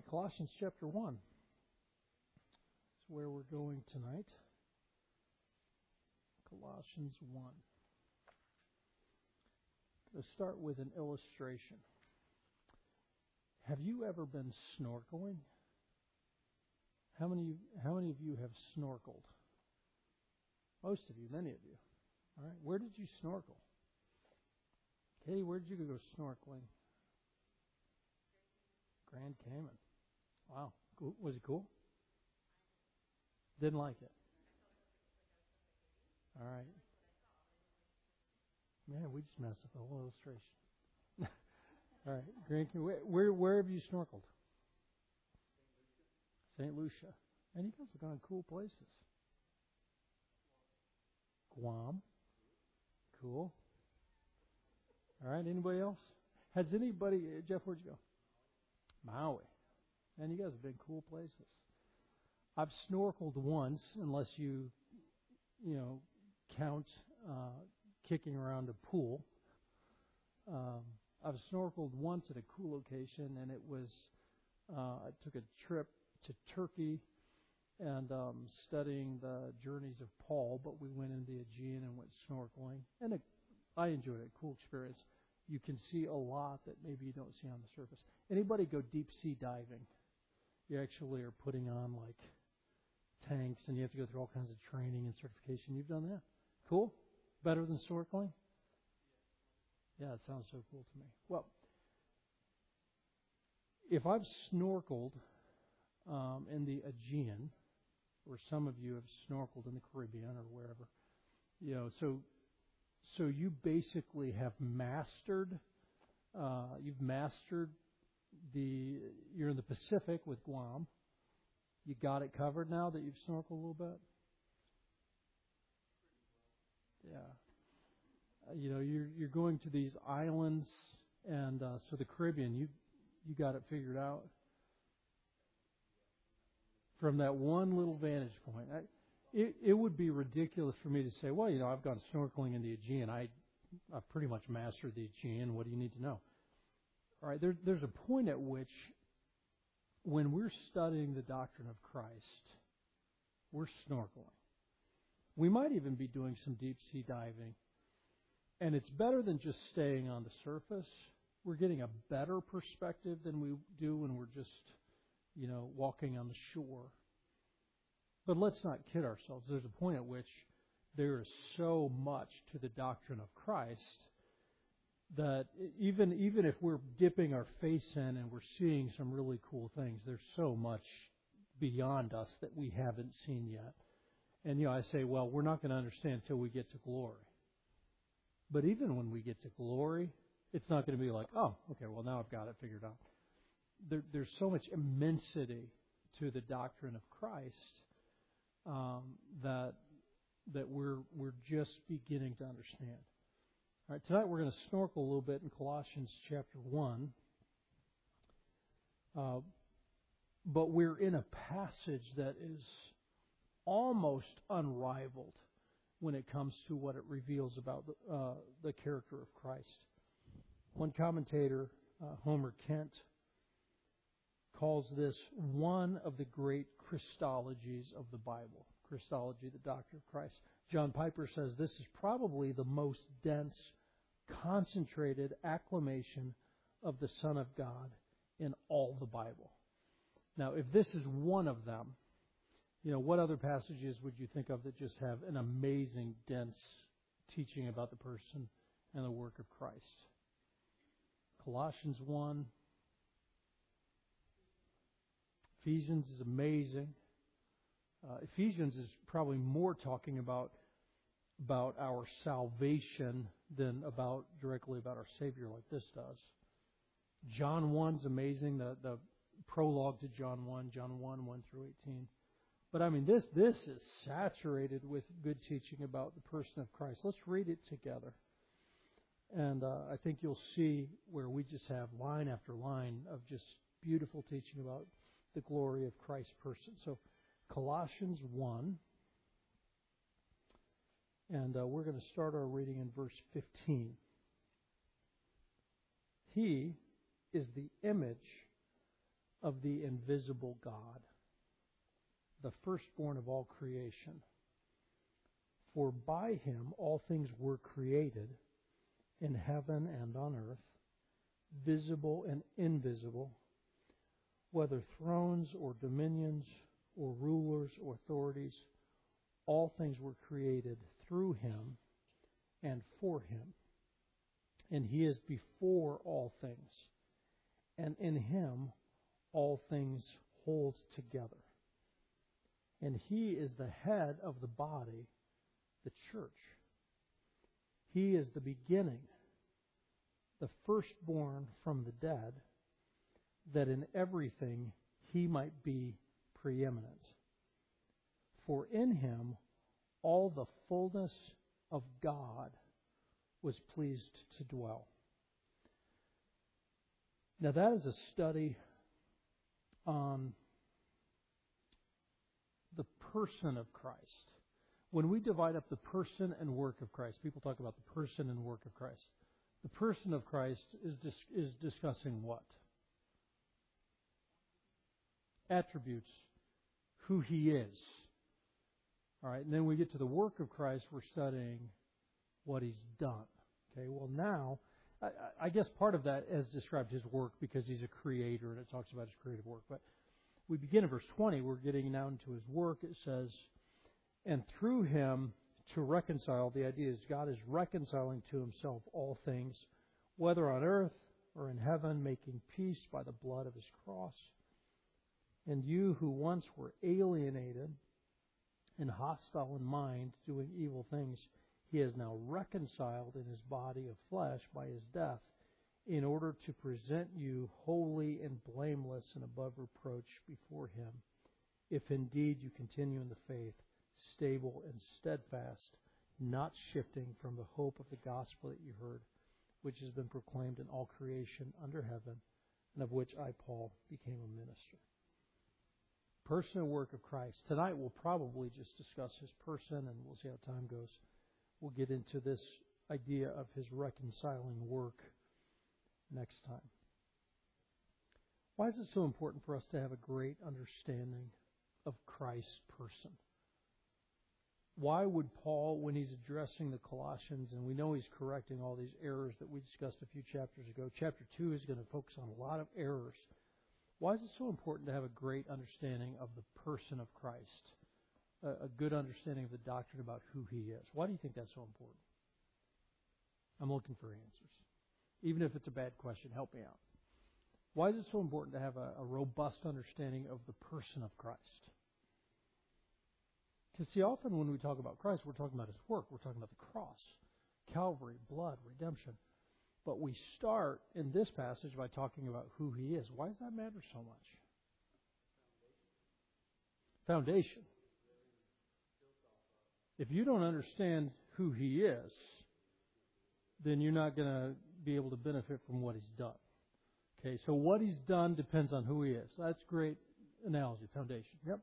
right, Colossians chapter 1. That's where we're going tonight. Colossians 1. I'm going to start with an illustration. Have you ever been snorkeling? How many of you have snorkeled? Most of you, many of you. All right, where did you snorkel? Katie, where did you go snorkeling? Grand Cayman. Wow. Cool. Was it cool? Didn't like it. All right. Man, we just messed up the whole illustration. All right. Grand Cayman. Where have you snorkeled? St. Lucia. And you guys have gone cool places. Guam. Cool. All right. Anybody else? Has anybody, Jeff, where'd you go? Maui. And you guys have been cool places. I've snorkeled once, unless you count kicking around a pool. I've snorkeled once at a cool location, and it was, I took a trip to Turkey and studying the journeys of Paul, but we went into the Aegean and went snorkeling. And I enjoyed it, cool experience. You can see a lot that maybe you don't see on the surface. Anybody go deep sea diving? You actually are putting on like tanks, and you have to go through all kinds of training and certification. You've done that? Cool? Better than snorkeling? Yeah, it sounds so cool to me. Well, if I've snorkeled in the Aegean, or some of you have snorkeled in the Caribbean or wherever, so you basically have mastered, you're in the Pacific with Guam. You got it covered now that you've snorkeled a little bit? Yeah. You're going to these islands, and so the Caribbean, you got it figured out. From that one little vantage point. It would be ridiculous for me to say, well, I've gone snorkeling in the Aegean. I've pretty much mastered the Aegean. What do you need to know? All right, there's a point at which, when we're studying the doctrine of Christ, we're snorkeling. We might even be doing some deep sea diving. And it's better than just staying on the surface. We're getting a better perspective than we do when we're just, walking on the shore. But let's not kid ourselves. There's a point at which there is so much to the doctrine of Christ that even if we're dipping our face in and we're seeing some really cool things, there's so much beyond us that we haven't seen yet. And, I say, well, we're not going to understand until we get to glory. But even when we get to glory, it's not going to be like, oh, okay, well, now I've got it figured out. There's so much immensity to the doctrine of Christ that we're just beginning to understand. All right, tonight we're going to snorkel a little bit in Colossians chapter 1. But we're in a passage that is almost unrivaled when it comes to what it reveals about the character of Christ. One commentator, Homer Kent, calls this one of the great Christologies of the Bible. Christology, the doctrine of Christ. John Piper says this is probably the most dense, concentrated acclamation of the Son of God in all the Bible. Now, if this is one of them, what other passages would you think of that just have an amazing, dense teaching about the person and the work of Christ? Colossians 1. Ephesians is amazing. Ephesians is probably more talking about our salvation than directly about our Savior like this does. John 1's amazing. The prologue to John 1, 1 through 18. But this is saturated with good teaching about the person of Christ. Let's read it together. And I think you'll see where we just have line after line of just beautiful teaching about the glory of Christ's person. So Colossians 1, and we're going to start our reading in verse 15. He is the image of the invisible God, the firstborn of all creation. For by him all things were created, in heaven and on earth, visible and invisible, whether thrones or dominions or rulers or authorities, all things were created through him and for him. And he is before all things, and in him all things hold together. And he is the head of the body, the church. He is the beginning, the firstborn from the dead, that in everything he might be preeminent. For in him all the fullness of God was pleased to dwell. Now that is a study on the person of Christ. When we divide up the person and work of Christ, people talk about the person and work of Christ. The person of Christ is discussing what? Attributes, who he is. All right, and then we get to the work of Christ, we're studying what he's done. Okay, well now, I guess part of that has described his work because he's a creator and it talks about his creative work. But we begin in verse 20, we're getting now into his work. It says, and through him to reconcile, the idea is God is reconciling to himself all things, whether on earth or in heaven, making peace by the blood of his cross. And you who once were alienated and hostile in mind, doing evil things, he has now reconciled in his body of flesh by his death, in order to present you holy and blameless and above reproach before him, if indeed you continue in the faith, stable and steadfast, not shifting from the hope of the gospel that you heard, which has been proclaimed in all creation under heaven, and of which I, Paul, became a minister. Person and work of Christ. Tonight we'll probably just discuss his person, and we'll see how time goes. We'll get into this idea of his reconciling work next time. Why is it so important for us to have a great understanding of Christ's person? Why would Paul, when he's addressing the Colossians, and we know he's correcting all these errors that we discussed a few chapters ago, chapter 2 is going to focus on a lot of errors. Why is it so important to have a great understanding of the person of Christ? A good understanding of the doctrine about who he is. Why do you think that's so important? I'm looking for answers. Even if it's a bad question, help me out. Why is it so important to have a robust understanding of the person of Christ? Because see, often when we talk about Christ, we're talking about his work. We're talking about the cross, Calvary, blood, redemption. But we start in this passage by talking about who he is. Why does that matter so much? Foundation. If you don't understand who he is, then you're not going to be able to benefit from what he's done. Okay, so what he's done depends on who he is. That's a great analogy, foundation. Yep.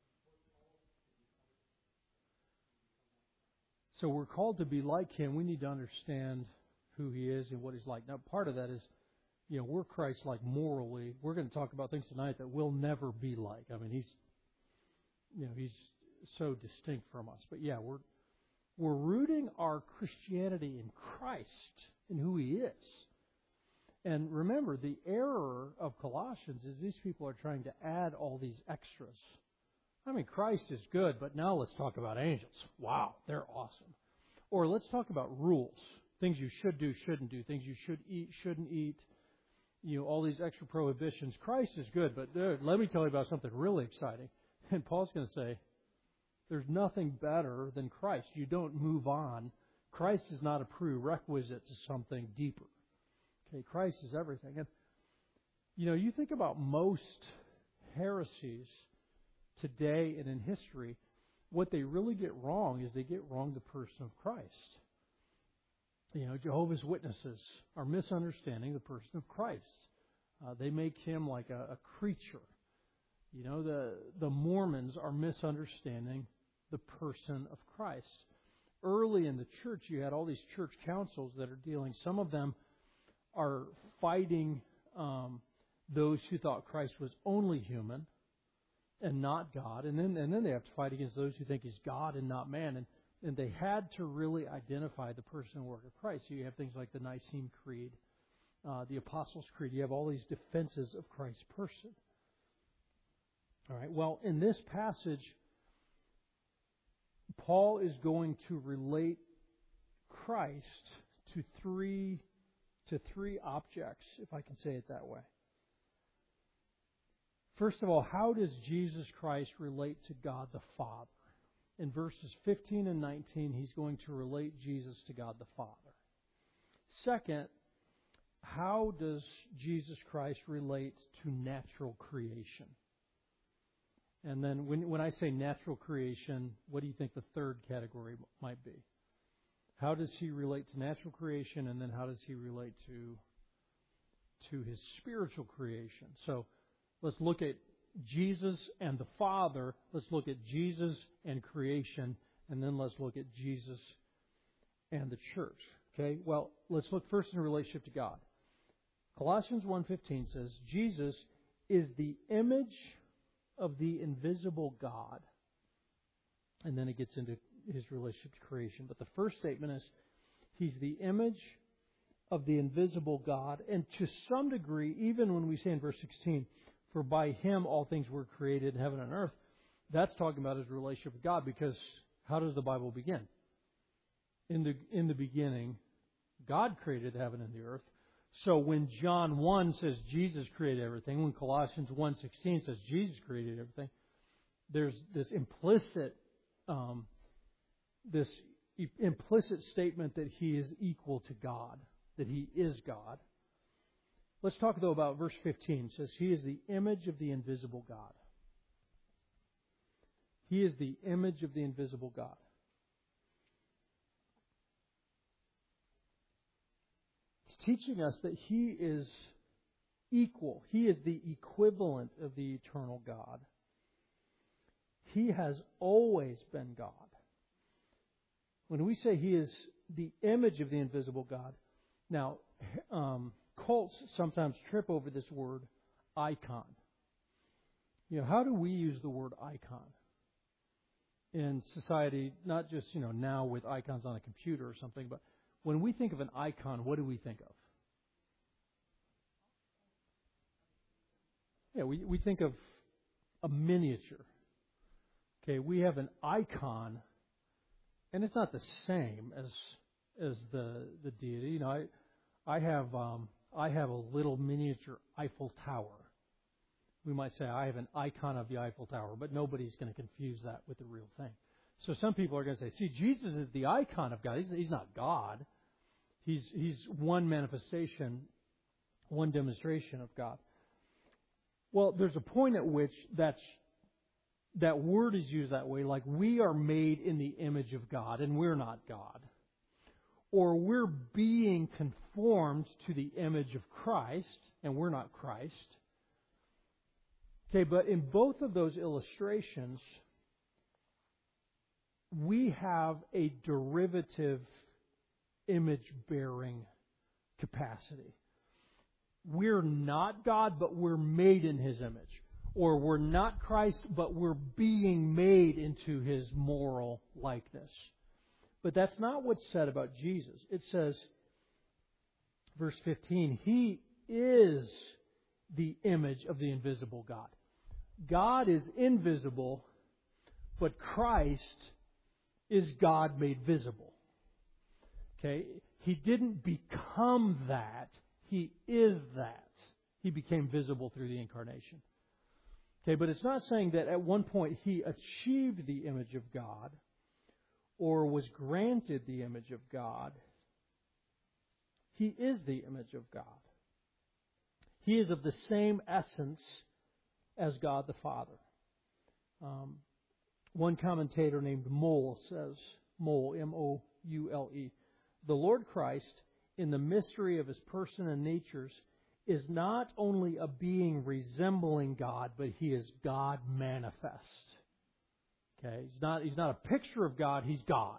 So we're called to be like him. We need to understand who he is and what he's like. Now, part of that is, we're Christ-like morally. We're going to talk about things tonight that we'll never be like. I mean, he's so distinct from us. But yeah, we're rooting our Christianity in Christ, in who he is. And remember, the error of Colossians is these people are trying to add all these extras. I mean, Christ is good, but now let's talk about angels. Wow, they're awesome. Or let's talk about rules. Things you should do, shouldn't do. Things you should eat, shouldn't eat. All these extra prohibitions. Christ is good, but let me tell you about something really exciting. And Paul's going to say, there's nothing better than Christ. You don't move on. Christ is not a prerequisite to something deeper. Okay, Christ is everything. And, you think about most heresies today and in history, what they really get wrong is they get wrong the person of Christ. Jehovah's Witnesses are misunderstanding the person of Christ. They make him like a creature. The Mormons are misunderstanding the person of Christ. Early in the church, you had all these church councils that are dealing. Some of them are fighting those who thought Christ was only human and not God, and then they have to fight against those who think He's God and not man, and they had to really identify the person and work of Christ. So you have things like the Nicene Creed, the Apostles' Creed. You have all these defenses of Christ's person. All right. Well, in this passage, Paul is going to relate Christ to three objects, if I can say it that way. First of all, how does Jesus Christ relate to God the Father? In verses 15 and 19, he's going to relate Jesus to God the Father. Second, how does Jesus Christ relate to natural creation? And then when I say natural creation, what do you think the third category might be? How does he relate to natural creation, and then how does he relate to his spiritual creation? So let's look at Jesus and the Father. Let's look at Jesus and creation, and then let's look at Jesus and the church. Okay? Well, let's look first in relationship to God. Colossians 1:15 says, Jesus is the image of the invisible God. And then it gets into his relationship to creation. But the first statement is, He's the image of the invisible God. And to some degree, even when we say in verse 16, for by Him all things were created in heaven and earth, that's talking about His relationship with God, because how does the Bible begin? In the beginning, God created heaven and the earth. So when John 1 says Jesus created everything, when Colossians 1:16 says Jesus created everything, there's this implicit statement that He is equal to God, that He is God. Let's talk, though, about verse 15. It says, He is the image of the invisible God. He is the image of the invisible God. It's teaching us that He is equal. He is the equivalent of the eternal God. He has always been God. When we say He is the image of the invisible God, now, cults sometimes trip over this word icon. You know, how do we use the word icon in society? Not just, now with icons on a computer or something, but when we think of an icon, what do we think of? Yeah, we think of a miniature. Okay, we have an icon, and it's not the same as the deity. I have a little miniature Eiffel Tower. We might say I have an icon of the Eiffel Tower, but nobody's going to confuse that with the real thing. So some people are going to say, see, Jesus is the icon of God. He's not God. He's one manifestation, one demonstration of God. Well, there's a point at which that word is used that way, like we are made in the image of God and we're not God. Or we're being conformed to the image of Christ and we're not Christ. Okay, but in both of those illustrations, we have a derivative image-bearing capacity. We're not God, but we're made in His image. Or we're not Christ, but we're being made into His moral likeness. But that's not what's said about Jesus. It says, verse 15, He is the image of the invisible God. God is invisible, but Christ is God made visible. Okay? He didn't become that. He is that. He became visible through the incarnation. Okay, but it's not saying that at one point He achieved the image of God or was granted the image of God. He is the image of God. He is of the same essence as God the Father. One commentator named Moule says, Moule, M-O-U-L-E, the Lord Christ, in the mystery of His person and natures, is not only a being resembling God, but He is God manifest. Okay, He's not a picture of God, He's God.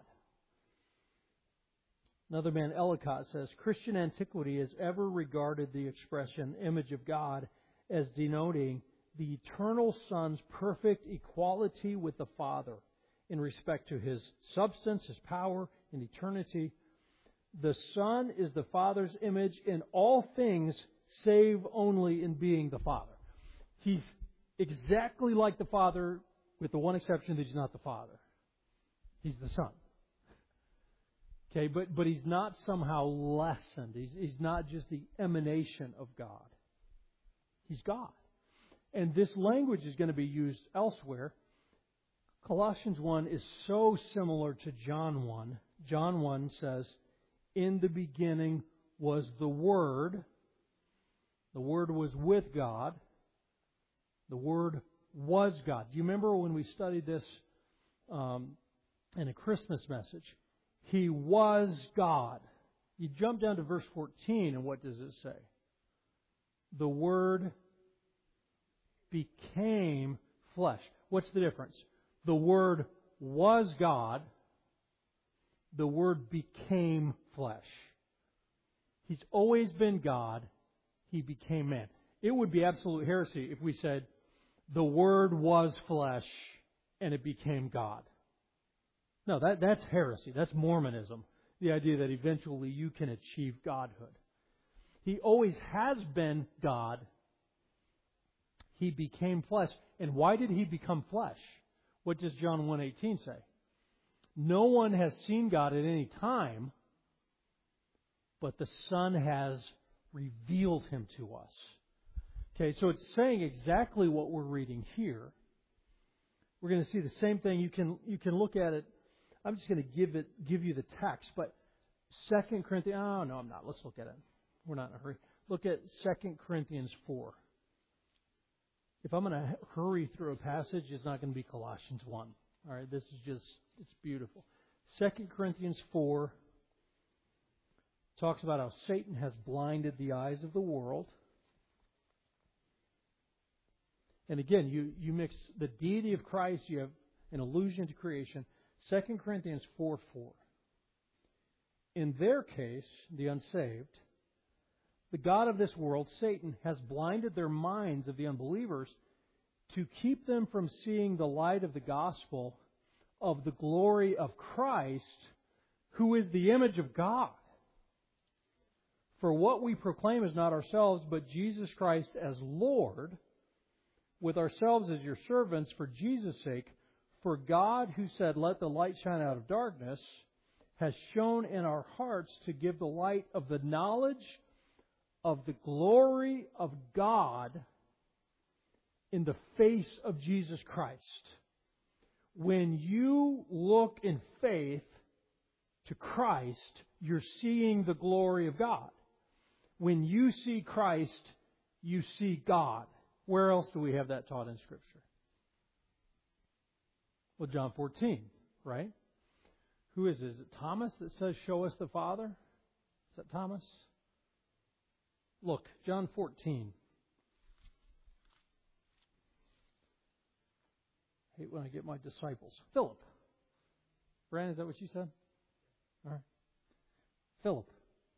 Another man, Ellicott, says, Christian antiquity has ever regarded the expression image of God as denoting the eternal Son's perfect equality with the Father in respect to His substance, His power, and eternity. The Son is the Father's image in all things, save only in being the Father. He's exactly like the Father, with the one exception that He's not the Father. He's the Son. Okay, but He's not somehow lessened. He's not just the emanation of God. He's God. And this language is going to be used elsewhere. Colossians 1 is so similar to John 1. John 1 says, "In the beginning was the Word. The Word was with God. The Word was God." Do you remember when we studied this in a Christmas message? He was God. You jump down to verse 14, and what does it say? The Word became flesh. What's the difference? The Word was God. The Word became flesh. He's always been God. He became man. It would be absolute heresy if we said, the Word was flesh and it became God. No, that's heresy. That's Mormonism. The idea that eventually you can achieve godhood. He always has been God. He became flesh. And why did He become flesh? What does John 1:18 say? No one has seen God at any time, but the Son has revealed Him to us. Okay, so it's saying exactly what we're reading here. We're going to see the same thing. You can look at it. I'm just going to give you the text, but 2 Corinthians. Oh no, I'm not. Let's look at it. We're not in a hurry. Look at 2 Corinthians 4. If I'm going to hurry through a passage, it's not going to be Colossians 1. All right, this is just, it's beautiful. 2 Corinthians 4 talks about how Satan has blinded the eyes of the world. And again, you mix the deity of Christ, you have an allusion to creation. 2 Corinthians 4:4. In their case, the unsaved, the God of this world, Satan, has blinded their minds of the unbelievers to keep them from seeing the light of the gospel of the glory of Christ, who is the image of God. For what we proclaim is not ourselves, but Jesus Christ as Lord, with ourselves as your servants for Jesus' sake. For God, who said, "Let the light shine out of darkness," has shone in our hearts to give the light of the knowledge of the glory of God in the face of Jesus Christ. When you look in faith to Christ, you're seeing the glory of God. When you see Christ, you see God. Where else do we have that taught in Scripture? Well, John 14, right? Who is it? Is it Thomas that says, "Show us the Father"? Is that Thomas? Look, John 14. I hate when I get my disciples. Philip. Brandon, is that what you said? All right. Philip.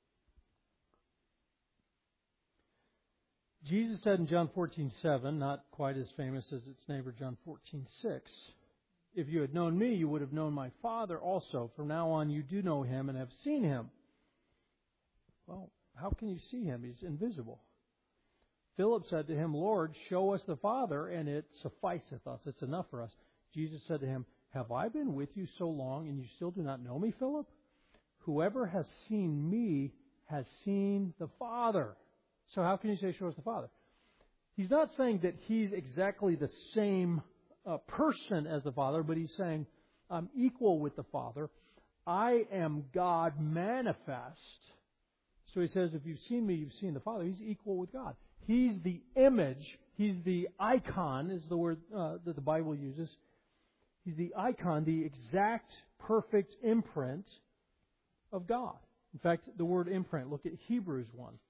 Jesus said in John 14:7, not quite as famous as its neighbor John 14:6, "If you had known me, you would have known my Father also. From now on you do know Him and have seen Him." Well, how can you see Him? He's invisible. Philip said to Him, "Lord, show us the Father, and it sufficeth us." It's enough for us. Jesus said to him, "Have I been with you so long, and you still do not know me, Philip? Whoever has seen me has seen the Father." So how can you say, "Show us the Father"? He's not saying that He's exactly the same person as the Father, but He's saying, "I'm equal with the Father. I am God manifest." So He says, if you've seen me, you've seen the Father. He's equal with God. He's the image. He's the icon, is the word that the Bible uses. He's the icon, the exact, perfect imprint of God. In fact, the word imprint, look at Hebrews 1.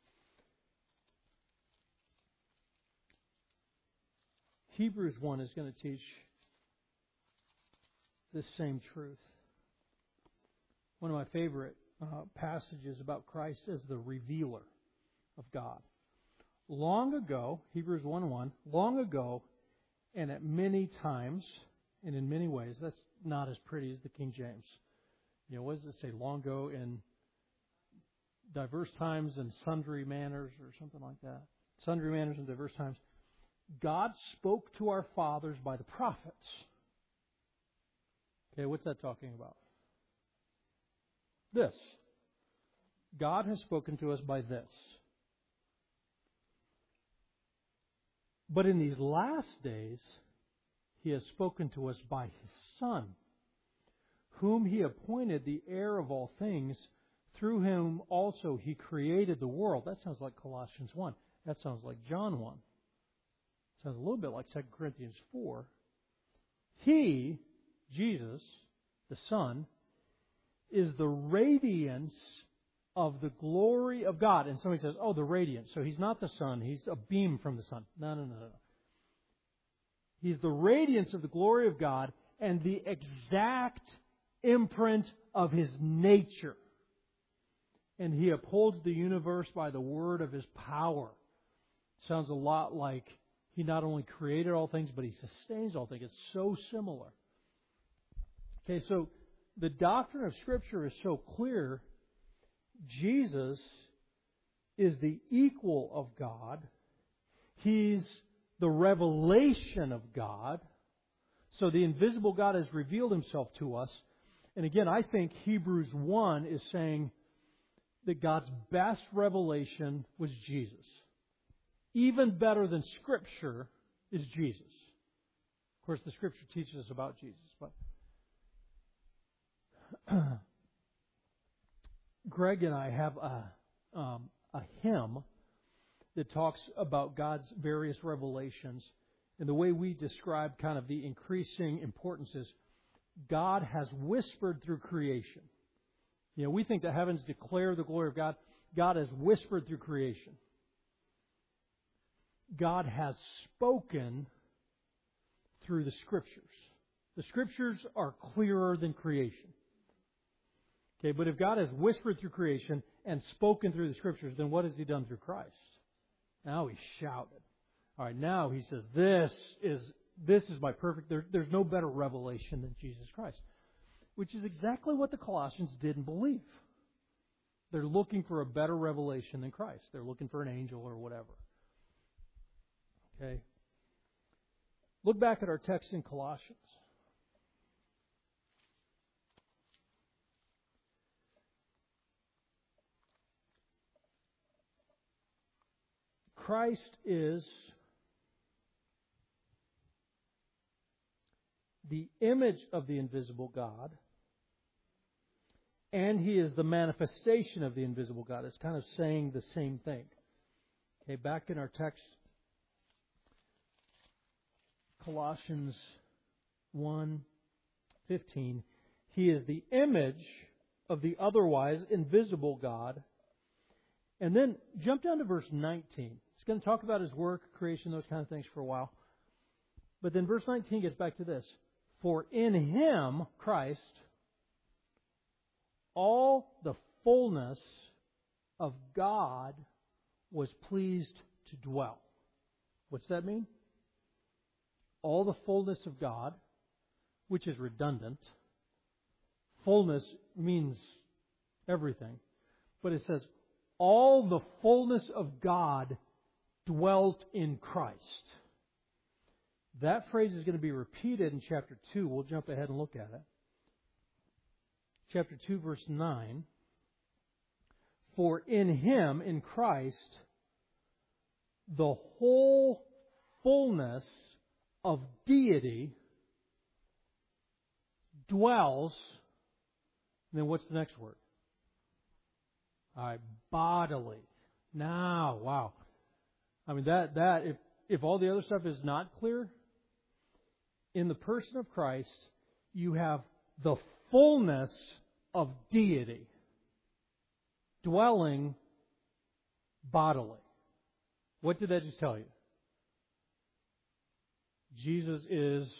Hebrews 1 is going to teach this same truth. One of my favorite passages about Christ as the revealer of God. long ago, Hebrews 1:1, long ago, and at many times, and in many ways. That's not as pretty as the King James. What does it say? Long ago in diverse times and sundry manners or something like that. Sundry manners and diverse times. God spoke to our fathers by the prophets. Okay, what's that talking about? This. God has spoken to us by this. But in these last days, He has spoken to us by His Son, whom He appointed the heir of all things, through whom also He created the world. That sounds like Colossians 1. That sounds like John 1. Sounds a little bit like 2 Corinthians 4. He, Jesus, the Son, is the radiance of the glory of God. And somebody says, oh, the radiance. So He's not the sun. He's a beam from the sun. No. He's the radiance of the glory of God and the exact imprint of His nature. And He upholds the universe by the word of His power. Sounds a lot like He not only created all things, but He sustains all things. It's so similar. Okay, so the doctrine of Scripture is so clear. Jesus is the equal of God. He's the revelation of God. So the invisible God has revealed Himself to us. And again, I think Hebrews 1 is saying that God's best revelation was Jesus. Even better than Scripture is Jesus. Of course, the Scripture teaches us about Jesus. But Greg and I have a hymn that talks about God's various revelations. And the way we describe kind of the increasing importance is God has whispered through creation. We think the heavens declare the glory of God. God has whispered through creation. God has spoken through the Scriptures. The Scriptures are clearer than creation. Okay, but if God has whispered through creation and spoken through the Scriptures, then what has He done through Christ? Now He shouted. All right, now He says, this is my perfect... There's no better revelation than Jesus Christ. Which is exactly what the Colossians didn't believe. They're looking for a better revelation than Christ. They're looking for an angel or whatever. Okay? Look back at our text in Colossians. Christ is the image of the invisible God, and He is the manifestation of the invisible God. It's kind of saying the same thing. Okay, back in our text, Colossians 1:15, He is the image of the otherwise invisible God. And then jump down to verse 19. It's going to talk about His work, creation, those kind of things for a while. But then verse 19 gets back to this. For in Him, Christ, all the fullness of God was pleased to dwell. What's that mean? All the fullness of God, which is redundant. Fullness means everything. But it says, all the fullness of God dwelt in Christ. That phrase is going to be repeated in chapter 2. We'll jump ahead and look at it. Chapter 2, verse 9. For in Him, in Christ, the whole fullness of deity dwells. And then what's the next word? All right, bodily. Now, wow. I mean, that if all the other stuff is not clear, in the person of Christ, you have the fullness of deity dwelling bodily. What did that just tell you? Jesus is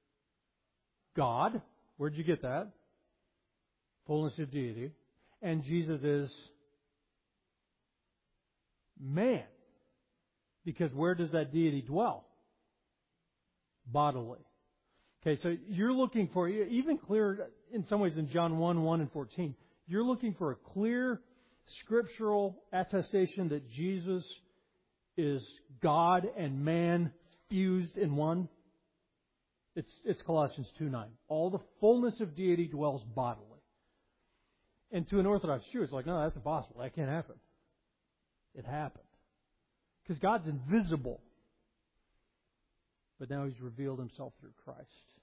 God. Where'd you get that? Fullness of deity. And Jesus is man. Because where does that deity dwell? Bodily. Okay, so you're looking for, even clearer in some ways in John 1 and 14, you're looking for a clear scriptural attestation that Jesus is God and man fused in one. It's Colossians 2:9. All the fullness of deity dwells bodily. And to an Orthodox Jew, it's like, no, that's impossible. That can't happen. It happened. Because God's invisible. But now He's revealed Himself through Christ.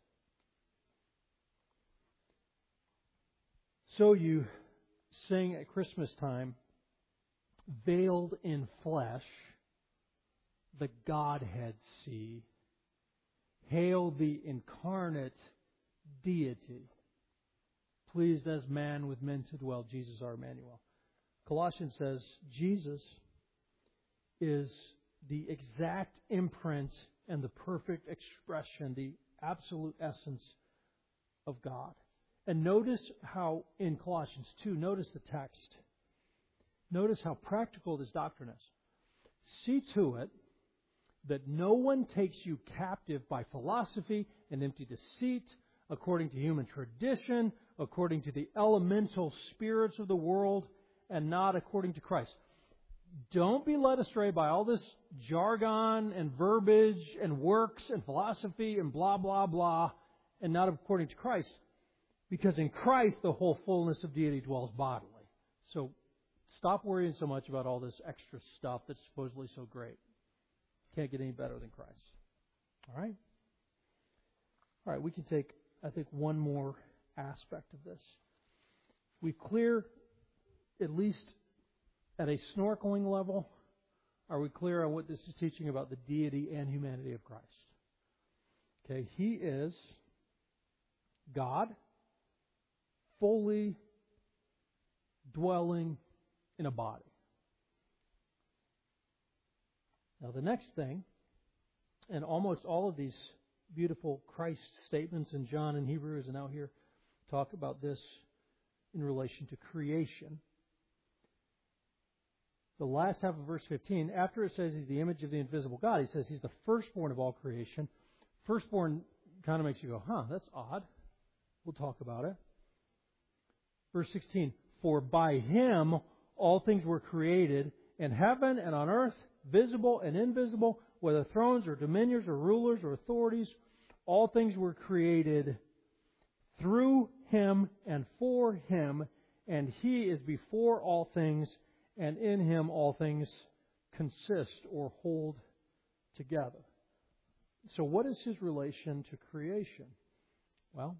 So you sing at Christmas time, veiled in flesh, the Godhead see. Hail the incarnate deity, pleased as man with men to dwell, Jesus our Emmanuel. Colossians says Jesus is the exact imprint and the perfect expression, the absolute essence of God. And notice how in Colossians 2, notice the text. Notice how practical this doctrine is. See to it that no one takes you captive by philosophy and empty deceit, according to human tradition, according to the elemental spirits of the world, and not according to Christ. Don't be led astray by all this jargon and verbiage and works and philosophy and blah, blah, blah, and not according to Christ. Because in Christ, the whole fullness of deity dwells bodily. So stop worrying so much about all this extra stuff that's supposedly so great. Can't get any better than Christ. All right? All right, we can take, I think, one more aspect of this. We clear, at least at a snorkeling level, are we clear on what this is teaching about the deity and humanity of Christ? Okay, He is God, fully dwelling in a body. Now the next thing, and almost all of these beautiful Christ statements in John and Hebrews and out here talk about this in relation to creation. The last half of verse 15, after it says He's the image of the invisible God, He says He's the firstborn of all creation. Firstborn kind of makes you go, that's odd. We'll talk about it. Verse 16, for by Him all things were created in heaven and on earth, visible and invisible, whether thrones or dominions or rulers or authorities, all things were created through Him and for Him, and He is before all things, and in Him all things consist or hold together. So what is His relation to creation? Well,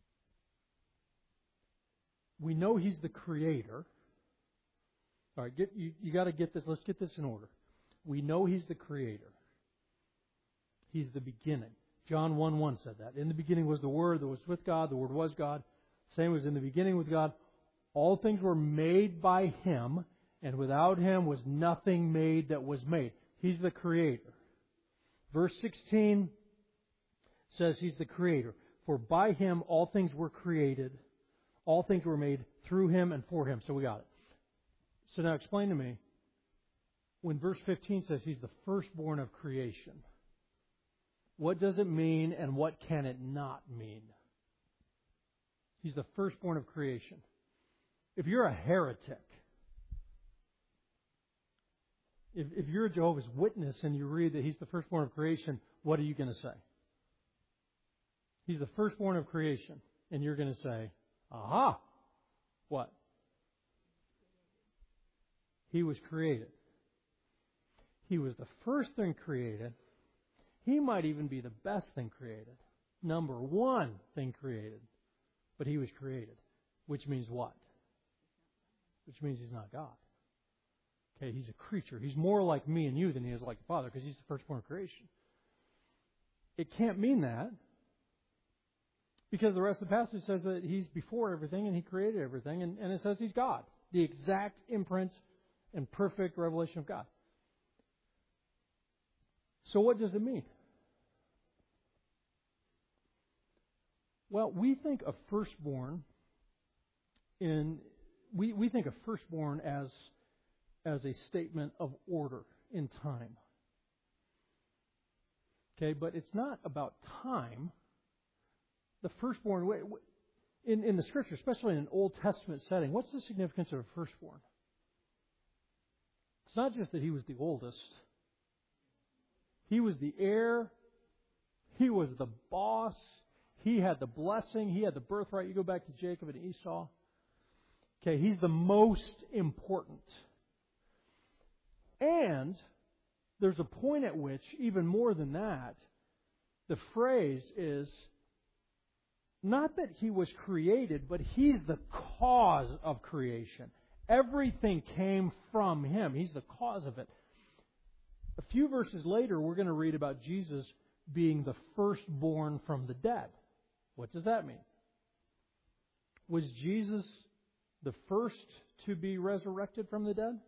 we know He's the Creator. All right, you got to get this. Let's get this in order. We know He's the Creator. He's the beginning. John 1:1 said that. In the beginning was the Word that was with God. The Word was God. Same was in the beginning with God. All things were made by Him, and without Him was nothing made that was made. He's the Creator. Verse 16 says He's the Creator. For by Him all things were created. All things were made through Him and for Him. So we got it. So now explain to me, when verse 15 says He's the firstborn of creation, what does it mean and what can it not mean? He's the firstborn of creation. If you're a heretic, if you're a Jehovah's Witness and you read that He's the firstborn of creation, what are you going to say? He's the firstborn of creation. And you're going to say, aha! What? He was created. He was the first thing created. He might even be the best thing created. Number one thing created. But He was created. Which means what? Which means He's not God. Okay, He's a creature. He's more like me and you than He is like the Father, because He's the firstborn of creation. It can't mean that, because the rest of the passage says that He's before everything and He created everything, and it says He's God. The exact imprint and perfect revelation of God. So what does it mean? Well, we think of firstborn we think of firstborn as a statement of order in time. Okay, but it's not about time. The firstborn, in the Scripture, especially in an Old Testament setting, what's the significance of a firstborn? It's not just that he was the oldest. He was the heir. He was the boss. He had the blessing. He had the birthright. You go back to Jacob and Esau. Okay, he's the most important. And there's a point at which, even more than that, the phrase is not that he was created, but he's the cause of creation. Everything came from him. He's the cause of it. A few verses later, we're going to read about Jesus being the firstborn from the dead. What does that mean? Was Jesus the first to be resurrected from the dead?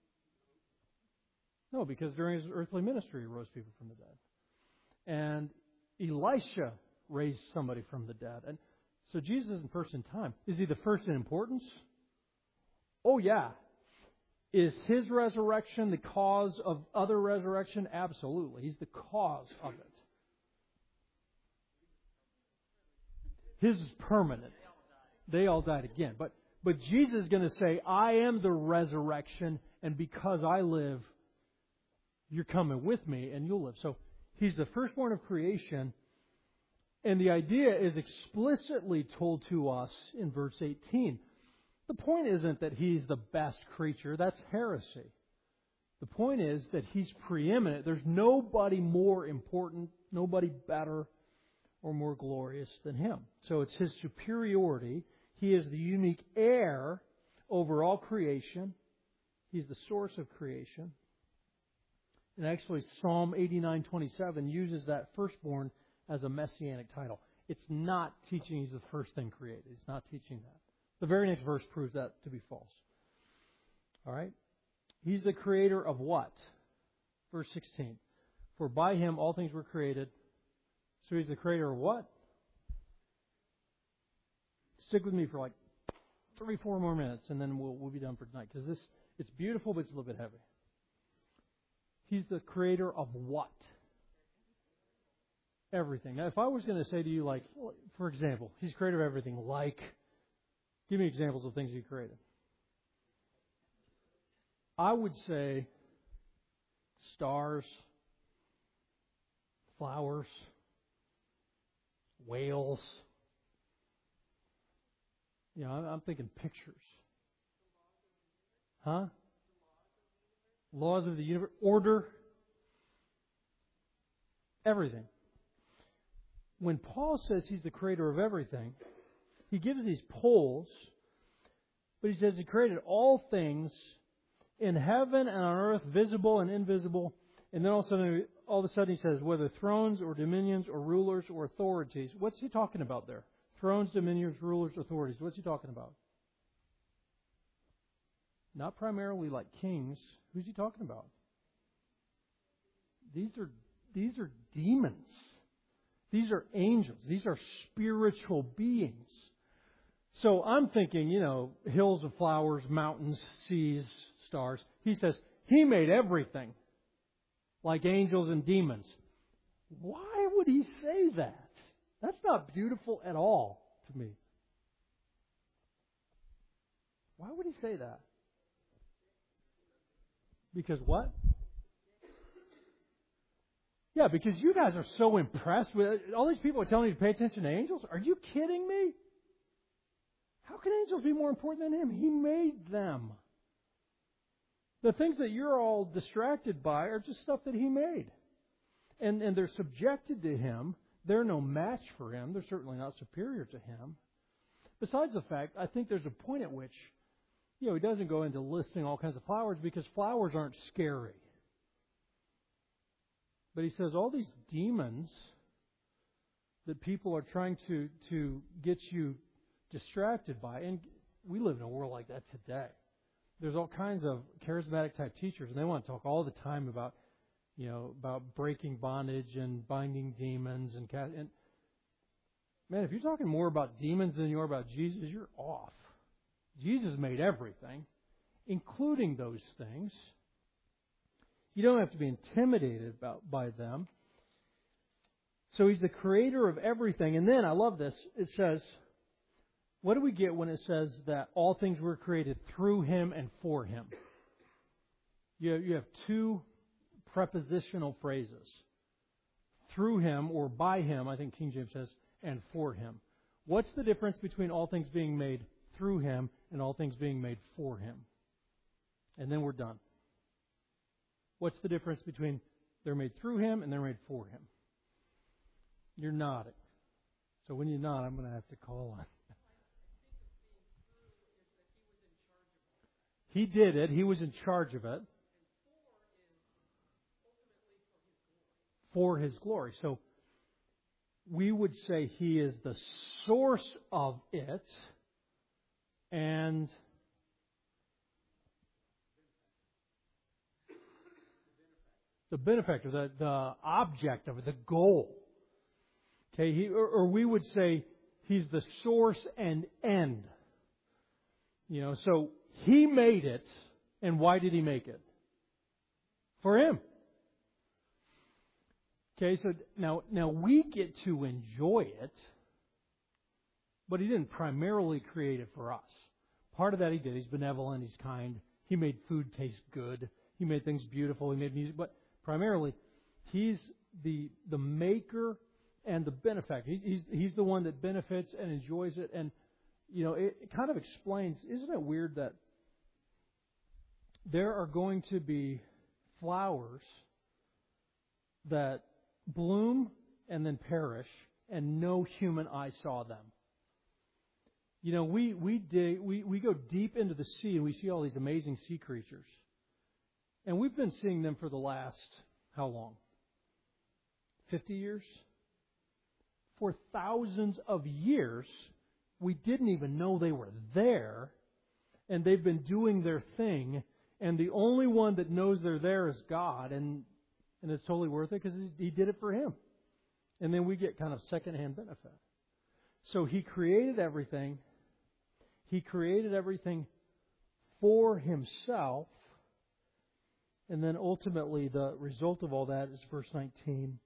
No, because during his earthly ministry, he rose people from the dead. And Elisha raised somebody from the dead. And so Jesus isn't first in time. Is he the first in importance? Oh, yeah. Is his resurrection the cause of other resurrection? Absolutely. He's the cause of it. His is permanent. They all died again. But Jesus is going to say, I am the resurrection, and because I live, you're coming with me, and you'll live. So he's the firstborn of creation, and the idea is explicitly told to us in verse 18. The point isn't that he's the best creature. That's heresy. The point is that he's preeminent. There's nobody more important, nobody better or more glorious than him. So it's his superiority. He is the unique heir over all creation. He's the source of creation. And actually, Psalm 89:27 uses that firstborn as a messianic title. It's not teaching he's the first thing created. It's not teaching that. The very next verse proves that to be false. All right? He's the creator of what? Verse 16. For by him all things were created. So he's the creator of what? Stick with me for like 3-4 more minutes, and then we'll be done for tonight. Because it's beautiful, but it's a little bit heavy. He's the creator of what? Everything. Now, if I was going to say to you, like, for example, he's creator of everything, like, give me examples of things he created. I would say stars, flowers, whales. You know, I'm thinking pictures. Huh? Laws of the universe, order, everything. When Paul says he's the creator of everything, he gives these poles, but he says he created all things in heaven and on earth, visible and invisible. And then all of a sudden he says, whether thrones or dominions or rulers or authorities. What's he talking about there? Thrones, dominions, rulers, authorities. What's he talking about? Not primarily like kings. Who's he talking about? These are demons. These are angels. These are spiritual beings. So I'm thinking, hills of flowers, mountains, seas, stars. He says he made everything like angels and demons. Why would he say that? That's not beautiful at all to me. Why would he say that? Because what? Yeah, because you guys are so impressed with all these people are telling you to pay attention to angels. Are you kidding me? How can angels be more important than him? He made them. The things that you're all distracted by are just stuff that he made. And they're subjected to him. They're no match for him. They're certainly not superior to him. Besides the fact, I think there's a point at which, he doesn't go into listing all kinds of flowers because flowers aren't scary. But he says all these demons that people are trying to get you distracted by, and we live in a world like that today. There's all kinds of charismatic type teachers, and they want to talk all the time about breaking bondage and binding demons and man, if you're talking more about demons than you are about Jesus, you're off. Jesus made everything, including those things. You don't have to be intimidated by them. So He's the creator of everything. And then, I love this, it says, what do we get when it says that all things were created through Him and for Him? You have two prepositional phrases. Through Him, or by Him, I think King James says, and for Him. What's the difference between all things being made through Him and all things being made for Him? And then we're done. What's the difference between they're made through Him and they're made for Him? You're nodding. So when you nod, I'm going to have to call on. He did it. He was in charge of it. For His glory. So we would say He is the source of it and the benefactor, the object of it, the goal. Okay, or we would say He's the source and end. So He made it, and why did He make it? For Him. Okay, so now we get to enjoy it, but He didn't primarily create it for us. Part of that He did. He's benevolent, He's kind. He made food taste good. He made things beautiful. He made music. But primarily, He's the maker and the benefactor. He's the one that benefits and enjoys it. And, it kind of explains, isn't it weird that there are going to be flowers that bloom and then perish, and no human eye saw them. We go deep into the sea and we see all these amazing sea creatures. And we've been seeing them for the last, how long? 50 years? For thousands of years, we didn't even know they were there, and they've been doing their thing, and the only one that knows they're there is God, and it's totally worth it because He did it for Him. And then we get kind of secondhand benefit. So He created everything. He created everything for Himself. And then ultimately the result of all that is verse 18,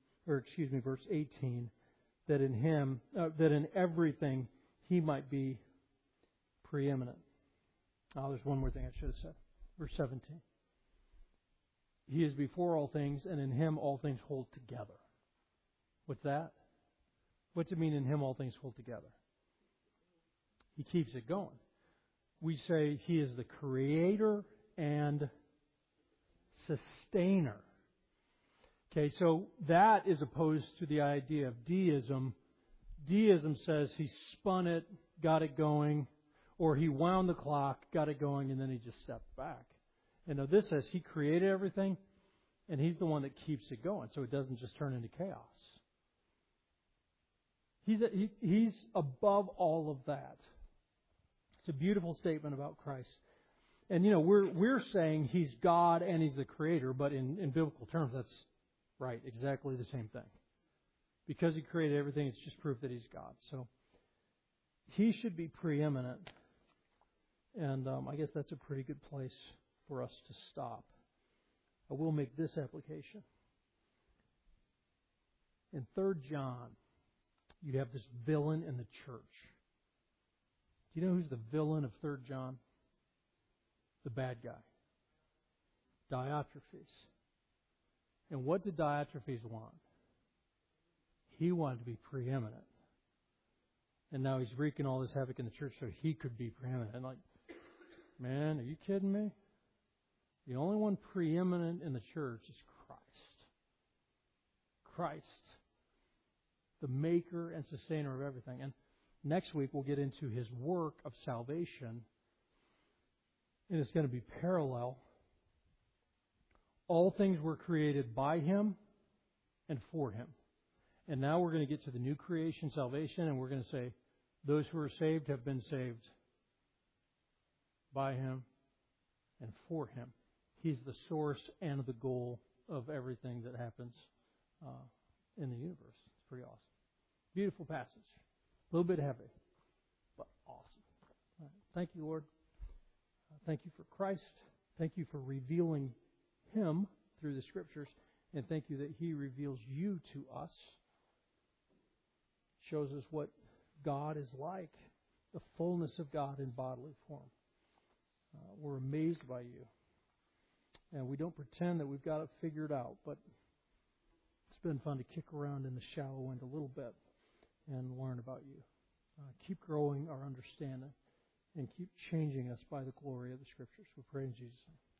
that in Him, that in everything He might be preeminent. Oh, there's one more thing I should have said. Verse 17. He is before all things, and in Him all things hold together. What's that? What's it mean in Him all things hold together? He keeps it going. We say He is the creator and sustainer. Okay, so that is opposed to the idea of deism. Deism says He spun it, got it going, or He wound the clock, got it going, and then He just stepped back. And now this says He created everything, and He's the one that keeps it going, so it doesn't just turn into chaos. He's above all of that. It's a beautiful statement about Christ. And we're saying He's God and He's the Creator, but in biblical terms, that's right, exactly the same thing. Because He created everything, it's just proof that He's God. So He should be preeminent. And I guess that's a pretty good place for us to stop. I will make this application. In 3 John, you have this villain in the church. Do you know who's the villain of 3 John? The bad guy. Diotrephes. And what did Diotrephes want? He wanted to be preeminent. And now he's wreaking all this havoc in the church so he could be preeminent. And man, are you kidding me? The only one preeminent in the church is Christ. Christ, the maker and sustainer of everything. And next week we'll get into His work of salvation. And it's going to be parallel. All things were created by Him and for Him. And now we're going to get to the new creation, salvation, and we're going to say, those who are saved have been saved by Him and for Him. He's the source and the goal of everything that happens in the universe. It's pretty awesome. Beautiful passage. A little bit heavy, but awesome. All right. Thank you, Lord. Thank you for Christ. Thank you for revealing Him through the Scriptures. And thank you that He reveals You to us shows us what God is like, the fullness of God in bodily form. We're amazed by you. And we don't pretend that we've got it figured out, but it's been fun to kick around in the shallow end a little bit and learn about you. Keep growing our understanding and keep changing us by the glory of the Scriptures. We pray in Jesus' name.